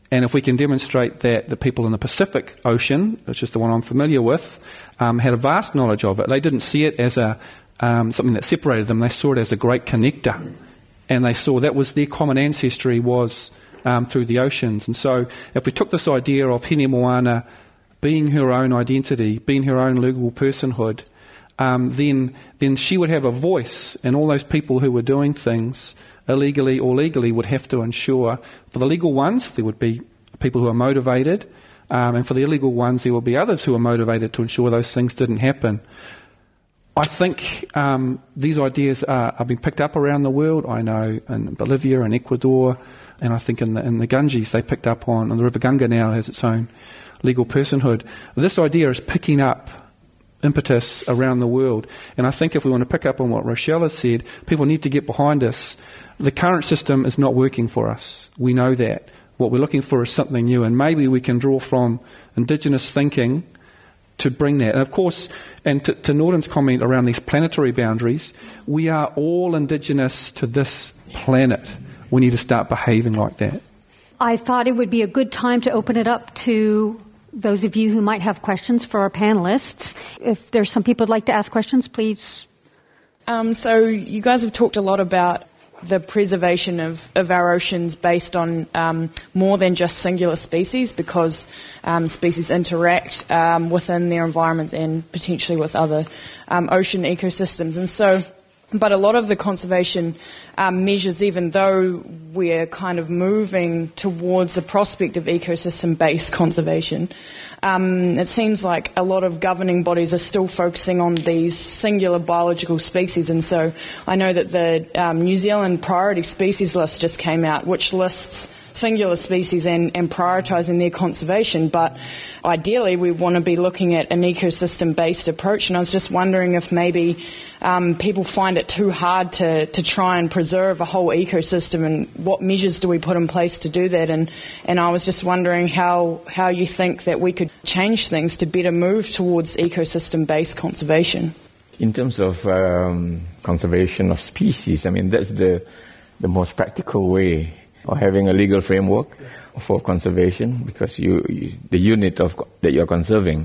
And if we can demonstrate that the people in the Pacific Ocean, which is the one I'm familiar with, um, had a vast knowledge of it, they didn't see it as a um, something that separated them. They saw it as a great connector. And they saw that was their common ancestry was um, through the oceans. And so if we took this idea of Hine Moana being her own identity, being her own legal personhood, um, then then she would have a voice, and all those people who were doing things illegally or legally would have to ensure, for the legal ones, there would be people who are motivated, um, and for the illegal ones, there will be others who are motivated to ensure those things didn't happen. I think um, these ideas are, are being picked up around the world. I know in Bolivia and Ecuador, and I think in the, in the Ganges they picked up on, and the River Gunga now has its own legal personhood. This idea is picking up impetus around the world, and I think if we want to pick up on what Rochelle has said, people need to get behind us. The current system is not working for us. We know that. What we're looking for is something new, and maybe we can draw from Indigenous thinking to bring that. And of course, and to, to Norden's comment around these planetary boundaries, we are all indigenous to this planet. We need to start behaving like that. I thought it would be a good time to open it up to those of you who might have questions for our panelists. If there's some people who'd like to ask questions, please. Um, so you guys have talked a lot about the preservation of, of our oceans based on um, more than just singular species, because um, species interact um, within their environments and potentially with other um, ocean ecosystems. And so, but a lot of the conservation um, measures, even though we're kind of moving towards the prospect of ecosystem-based conservation, Um, it seems like a lot of governing bodies are still focusing on these singular biological species. And so I know that the um, New Zealand priority species list just came out, which lists singular species and, and prioritising their conservation. But ideally, we want to be looking at an ecosystem-based approach. And I was just wondering if maybe um, people find it too hard to, to try and preserve a whole ecosystem, and what measures do we put in place to do that? And, and I was just wondering how, how you think that we could change things to better move towards ecosystem-based conservation. In terms of um, conservation of species, I mean, that's the, the most practical way of having a legal framework for conservation, because you, you the unit of that you're conserving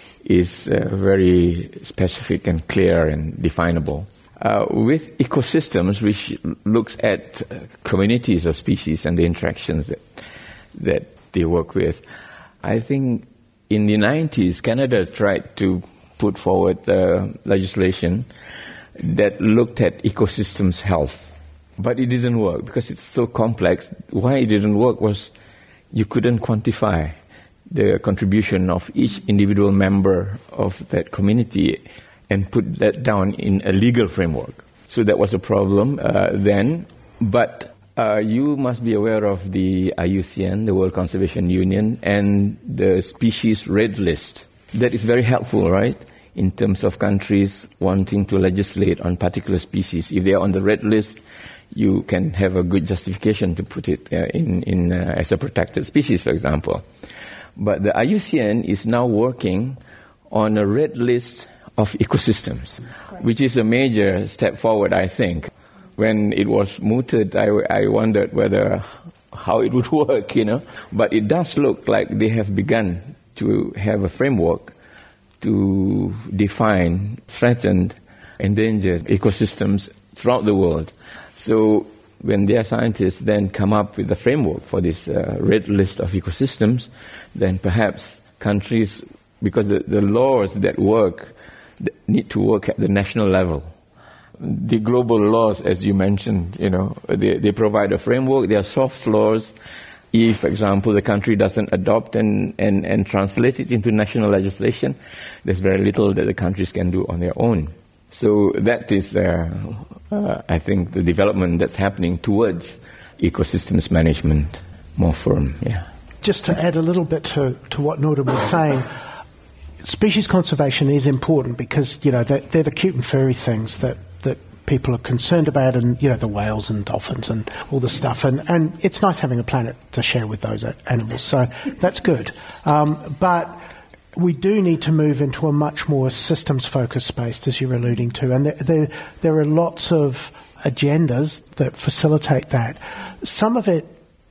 is uh, very specific and clear and definable. Uh, with ecosystems, which looks at uh, communities of species and the interactions that, that they work with, I think in the nineties, Canada tried to put forward uh, legislation that looked at ecosystems' health. But it didn't work because it's so complex. Why it didn't work was you couldn't quantify the contribution of each individual member of that community and put that down in a legal framework. So that was a problem uh, then. But uh, you must be aware of the I U C N, the World Conservation Union, and the species red list. That is very helpful, right, in terms of countries wanting to legislate on particular species. If they are on the red list, you can have a good justification to put it uh, in, in uh, as a protected species, for example. But the I U C N is now working on a red list of ecosystems, which is a major step forward, I think. When it was mooted, I, I wondered whether how it would work, you know. But it does look like they have begun to have a framework to define threatened, endangered ecosystems throughout the world. So when their scientists then come up with a framework for this uh, red list of ecosystems, then perhaps countries, because the, the laws that work need to work at the national level. The global laws, as you mentioned, you know, they, they provide a framework. They are soft laws. If, for example, the country doesn't adopt and, and, and translate it into national legislation, there's very little that the countries can do on their own. So that is, uh, uh, I think, the development that's happening towards ecosystems management more firm. Yeah. Just to add a little bit to, to what Norden was saying, species conservation is important because, you know, they're, they're the cute and furry things that, that people are concerned about, and, you know, the whales and dolphins and all this stuff. And, and it's nice having a planet to share with those animals. So that's good. Um, but we do need to move into a much more systems-focused space, as you're alluding to. And there, there, there are lots of agendas that facilitate that. Some of it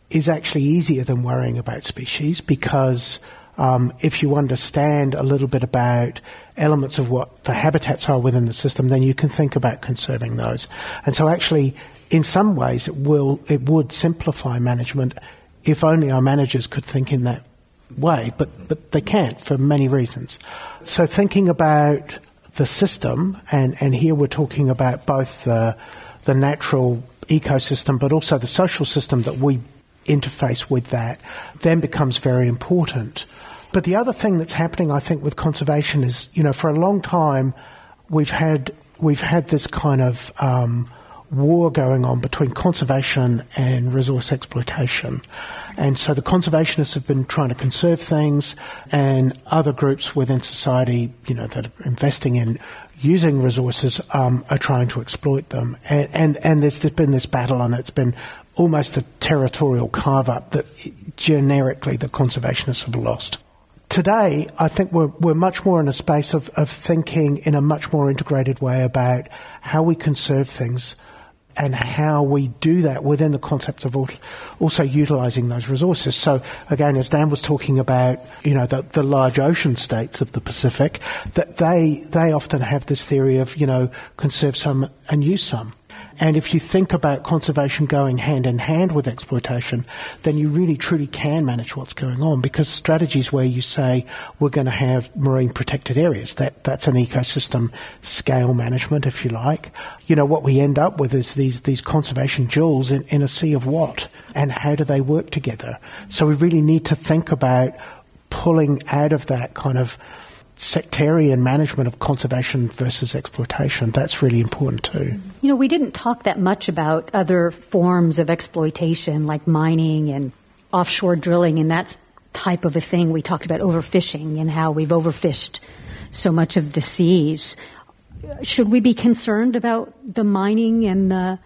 is actually easier than worrying about species, because um, if you understand a little bit about elements of what the habitats are within the system, then you can think about conserving those. And so actually, in some ways, it will it would simplify management if only our managers could think in that way, but, but they can't for many reasons. So thinking about the system, and, and here we're talking about both the, the natural ecosystem but also the social system that we interface with, that then becomes very important. But the other thing that's happening, I think, with conservation is, you know, for a long time we've had we've had this kind of um, war going on between conservation and resource exploitation. And so the conservationists have been trying to conserve things, and other groups within society, you know, that are investing in using resources um, are trying to exploit them. And, and, and there's been this battle, and it's been almost a territorial carve-up that generically the conservationists have lost. Today, I think we're, we're much more in a space of, of thinking in a much more integrated way about how we conserve things and how we do that within the concept of also utilising those resources. So, again, as Dan was talking about, you know, the, the large ocean states of the Pacific, that they they often have this theory of, you know, conserve some and use some. And if you think about conservation going hand in hand with exploitation, then you really truly can manage what's going on, because strategies where you say we're going to have marine protected areas, that, that's an ecosystem scale management, if you like. You know, what we end up with is these, these conservation jewels in, in a sea of what? And how do they work together? So we really need to think about pulling out of that kind of sectarian management of conservation versus exploitation. That's really important too. You know, we didn't talk that much about other forms of exploitation like mining and offshore drilling and that type of a thing. We talked about overfishing and how we've overfished so much of the seas. Should we be concerned about the mining and the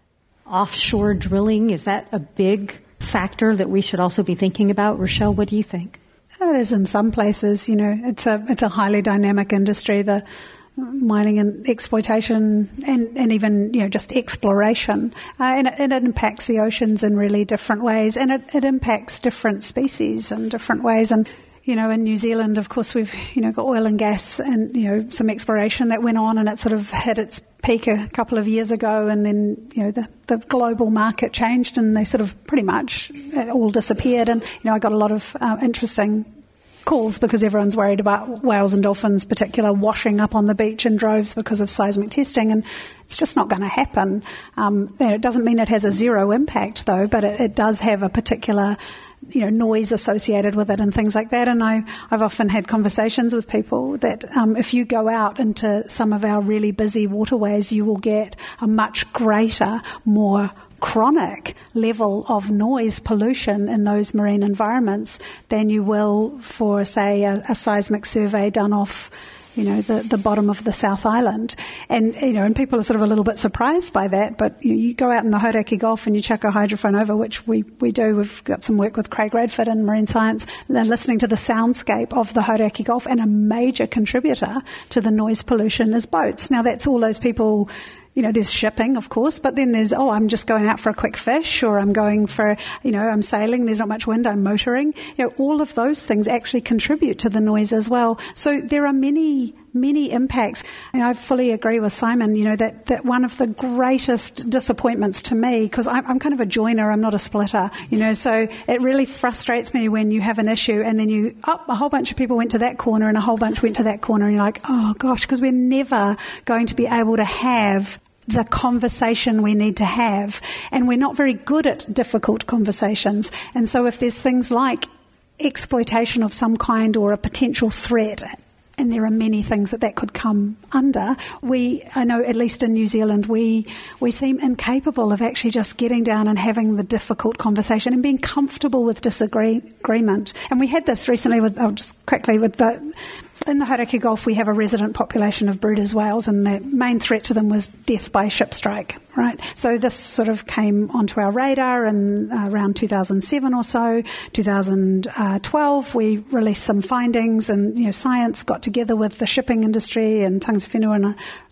offshore drilling? Is that a big factor that we should also be thinking about? Rochelle, what do you think? It is in some places. You know, it's a it's a highly dynamic industry, the mining and exploitation, and, and even, you know, just exploration, uh, and, it, and it impacts the oceans in really different ways, and it, it impacts different species in different ways. And you know, in New Zealand, of course, we've you know got oil and gas, and you know some exploration that went on, and it sort of hit its peak a couple of years ago, and then you know the, the global market changed, and they sort of pretty much it all disappeared. And you know, I got a lot of uh, interesting calls because everyone's worried about whales and dolphins, particular, washing up on the beach in droves because of seismic testing, and it's just not going to happen. Um, you know, it doesn't mean it has a zero impact, though, but it, it does have a particular you know, noise associated with it and things like that. And I, I've often had conversations with people that um, if you go out into some of our really busy waterways, you will get a much greater, more chronic level of noise pollution in those marine environments than you will for, say, a, a seismic survey done off you know, the, the bottom of the South Island. And, you know, and people are sort of a little bit surprised by that, but you, know, you go out in the Hauraki Gulf and you chuck a hydrophone over, which we, we do. We've got some work with Craig Radford in Marine Science, listening to the soundscape of the Hauraki Gulf, and a major contributor to the noise pollution is boats. Now, that's all those people. You know, there's shipping, of course, but then there's, oh, I'm just going out for a quick fish, or I'm going for, you know, I'm sailing, there's not much wind, I'm motoring. You know, all of those things actually contribute to the noise as well. So there are many, many impacts. And I fully agree with Simon, you know, that, that one of the greatest disappointments to me, because I'm, I'm kind of a joiner, I'm not a splitter, you know, so it really frustrates me when you have an issue and then you, oh, a whole bunch of people went to that corner and a whole bunch went to that corner, and you're like, oh gosh, because we're never going to be able to have the conversation we need to have, and we're not very good at difficult conversations. And so if there's things like exploitation of some kind or a potential threat, and there are many things that that could come under, we, I know at least in New Zealand, we we seem incapable of actually just getting down and having the difficult conversation and being comfortable with disagreement. And we had this recently with, I'll just quickly, with the in the Hauraki Gulf, we have a resident population of Bryde's whales, and the main threat to them was death by ship strike, right? So this sort of came onto our radar in uh, around two thousand seven or so. two thousand twelve, we released some findings, and, you know, science got together with the shipping industry and Tangata Whenua and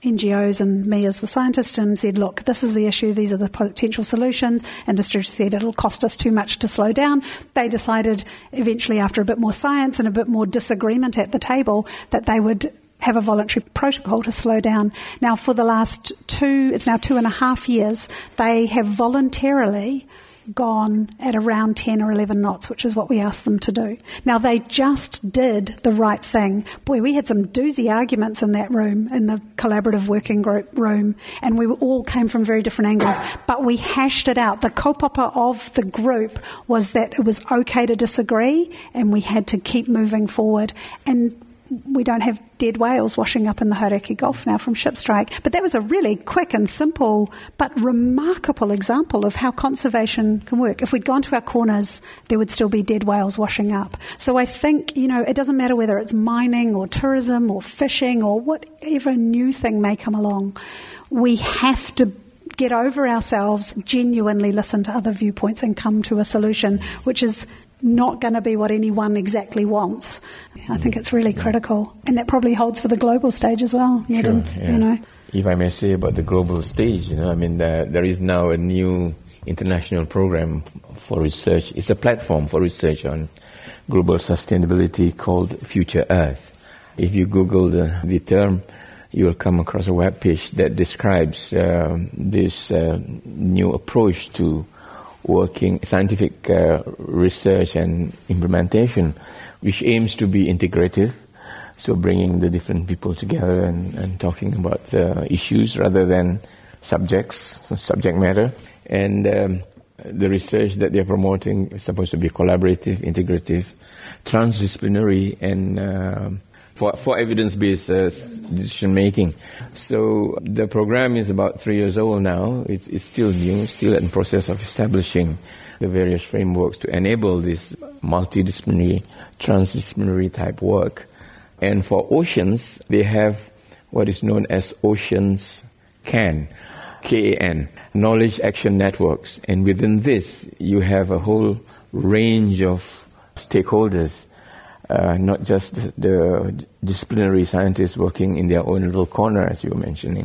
N G Os and me as the scientist and said, look, this is the issue, these are the potential solutions. Industry said it'll cost us too much to slow down. They decided eventually, after a bit more science and a bit more disagreement at the table, that they would have a voluntary protocol to slow down. Now, for the last two, it's now two and a half years, they have voluntarily gone at around ten or eleven knots, which is what we asked them to do. Now, they just did the right thing. Boy, we had some doozy arguments in that room, in the collaborative working group room, and we all came from very different angles, but we hashed it out. The kaupapa of the group was that it was okay to disagree, and we had to keep moving forward. And we don't have dead whales washing up in the Hauraki Gulf now from ship strike. But that was a really quick and simple but remarkable example of how conservation can work. If we'd gone to our corners, there would still be dead whales washing up. So I think, you know, it doesn't matter whether it's mining or tourism or fishing or whatever new thing may come along. We have to get over ourselves, genuinely listen to other viewpoints and come to a solution, which is not going to be what anyone exactly wants. I think it's really critical. And that probably holds for the global stage as well. Sure, Neden, yeah. You know. If I may say about the global stage, you know, I mean, there, there is now a new international program for research. It's a platform for research on global sustainability called Future Earth. If you Google the, the term, you will come across a web page that describes uh, this uh, new approach to working scientific uh, research and implementation, which aims to be integrative, so bringing the different people together and, and talking about uh, issues rather than subjects, so subject matter. And um, the research that they're promoting is supposed to be collaborative, integrative, transdisciplinary, and uh, for, for evidence-based uh, decision-making. So the program is about three years old now. It's, it's still new, still in process of establishing the various frameworks to enable this multidisciplinary, transdisciplinary type work. And for oceans, they have what is known as Oceans Can, K A N, Knowledge Action Networks. And within this, you have a whole range of stakeholders, Uh, not just the, the disciplinary scientists working in their own little corner, as you were mentioning.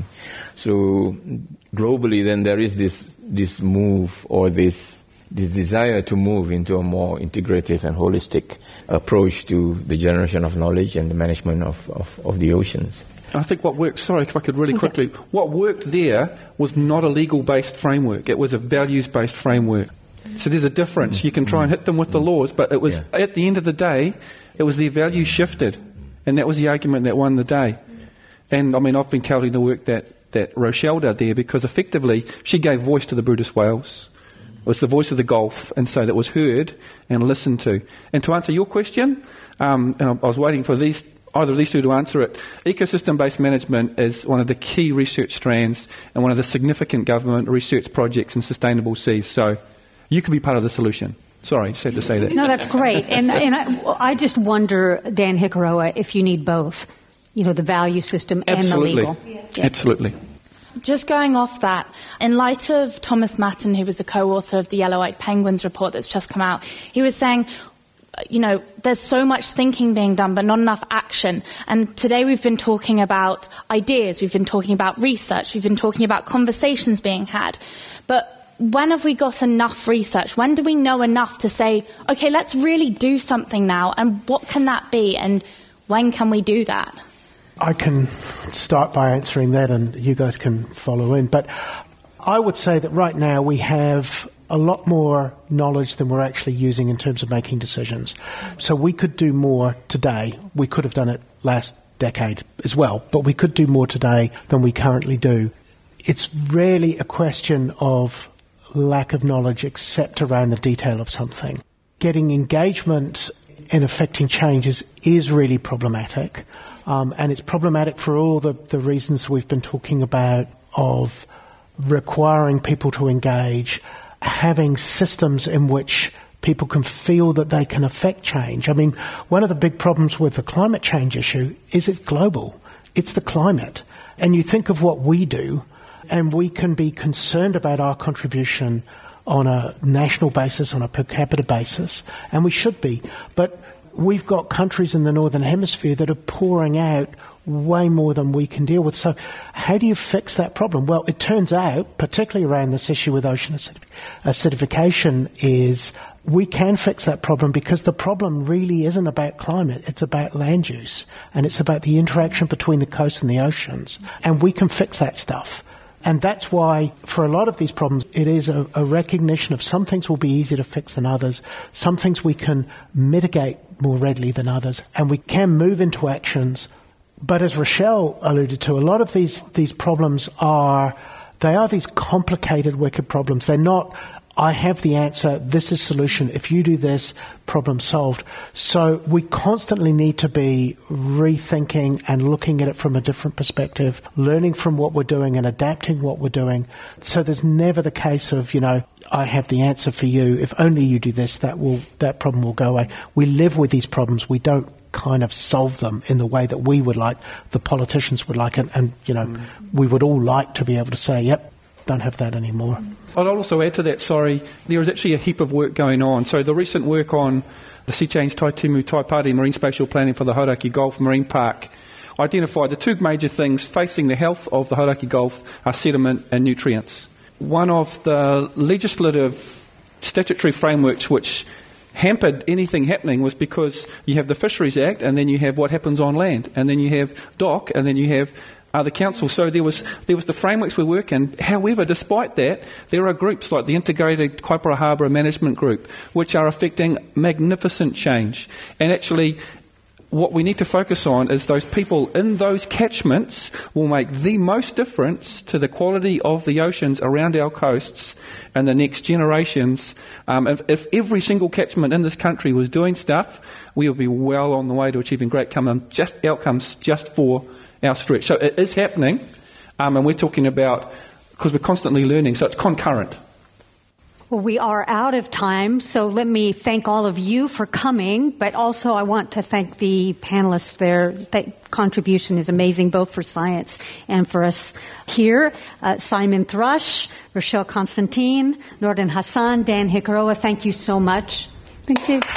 So globally, then there is this this move or this this desire to move into a more integrative and holistic approach to the generation of knowledge and the management of, of, of the oceans. I think what worked, sorry if I could really quickly, what worked there was not a legal-based framework. It was a values-based framework. So there's a difference. You can try and hit them with the laws, but it was, yeah. At the end of the day, it was their values shifted, and that was the argument that won the day. And, I mean, I've been touting the work that, that Rochelle did there, because effectively she gave voice to the Brutus whales. It was the voice of the Gulf, and so that was heard and listened to. And to answer your question, um, and I was waiting for these either of these two to answer it, ecosystem-based management is one of the key research strands and one of the significant government research projects in sustainable seas. So you could be part of the solution. Sorry, just had to say that. No, that's great. And, and I, I just wonder, Dan Hikaroa, if you need both, you know, the value system Absolutely. and the legal. Yeah. Absolutely. Just going off that, in light of Thomas Matten, who was the co-author of the Yellow-Eyed Penguins report that's just come out, he was saying, you know, there's so much thinking being done, but not enough action. And today we've been talking about ideas, we've been talking about research, we've been talking about conversations being had. But when have we got enough research? When do we know enough to say, okay, let's really do something now? And what can that be? And when can we do that? I can start by answering that and you guys can follow in. But I would say that right now we have a lot more knowledge than we're actually using in terms of making decisions. So we could do more today. We could have done it last decade as well, but we could do more today than we currently do. It's really a question of lack of knowledge except around the detail of something. Getting engagement in affecting changes is really problematic, um, and it's problematic for all the, the reasons we've been talking about of requiring people to engage, having systems in which people can feel that they can affect change. I mean, one of the big problems with the climate change issue is it's global. It's the climate. And you think of what we do, and we can be concerned about our contribution on a national basis, on a per capita basis, and we should be. But we've got countries in the Northern Hemisphere that are pouring out way more than we can deal with. So how do you fix that problem? Well, it turns out, particularly around this issue with ocean acid- acidification, is we can fix that problem because the problem really isn't about climate. It's about land use, and it's about the interaction between the coast and the oceans. And we can fix that stuff. And that's why, for a lot of these problems, it is a, a recognition of some things will be easier to fix than others, some things we can mitigate more readily than others, and we can move into actions. But as Rochelle alluded to, a lot of these, these problems are, they are these complicated, wicked problems. They're not, I have the answer, this is solution, if you do this, problem solved. So we constantly need to be rethinking and looking at it from a different perspective, learning from what we're doing and adapting what we're doing. So there's never the case of, you know, I have the answer for you, if only you do this, that will that problem will go away. We live with these problems, we don't kind of solve them in the way that we would like, the politicians would like, and, and you know, mm. we would all like to be able to say, yep, don't have that anymore. I'd also add to that, sorry, there is actually a heap of work going on. So the recent work on the Sea Change Taitimu Taipari Marine Spatial Planning for the Hauraki Gulf Marine Park identified the two major things facing the health of the Hauraki Gulf are sediment and nutrients. One of the legislative statutory frameworks which hampered anything happening was because you have the Fisheries Act, and then you have what happens on land, and then you have D O C, and then you have uh, the council. So there was there was the frameworks we work in. However, despite that, there are groups like the Integrated Kaipara Harbour Management Group, which are affecting magnificent change. And actually, what we need to focus on is those people in those catchments will make the most difference to the quality of the oceans around our coasts and the next generations. Um, if, if every single catchment in this country was doing stuff, we would be well on the way to achieving great come, just outcomes just for our stretch. So it is happening, um, and we're talking about, because we're constantly learning, so it's concurrent. Well, we are out of time, so let me thank all of you for coming, but also I want to thank the panelists. Their contribution is amazing, both for science and for us here. Uh, Simon Thrush, Rochelle Constantine, Nordin Hassan, Dan Hikaroa, thank you so much. Thank you.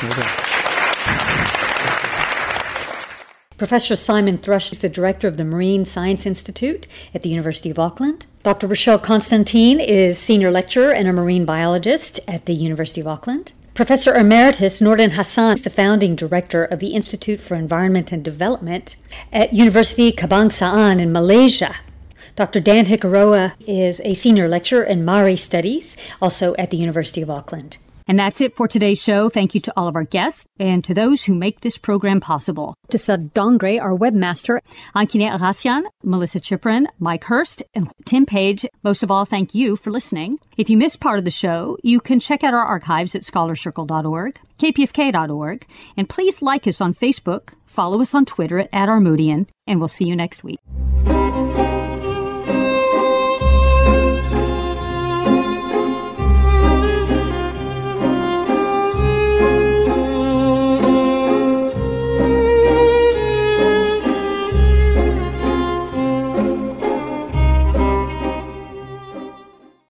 Professor Simon Thrush is the director of the Marine Science Institute at the University of Auckland. Doctor Rochelle Constantine is senior lecturer and a marine biologist at the University of Auckland. Professor Emeritus Nordin Hassan is the founding director of the Institute for Environment and Development at University Kebangsaan in Malaysia. Doctor Dan Hikaroa is a senior lecturer in Maori Studies, also at the University of Auckland. And that's it for today's show. Thank you to all of our guests and to those who make this program possible. To Sud Dongre, our webmaster, Ankine Arasian, Melissa Chiprin, Mike Hurst, and Tim Page. Most of all, thank you for listening. If you missed part of the show, you can check out our archives at scholar circle dot org, k p f k dot org, and please like us on Facebook, follow us on Twitter at, at Armodian, and we'll see you next week.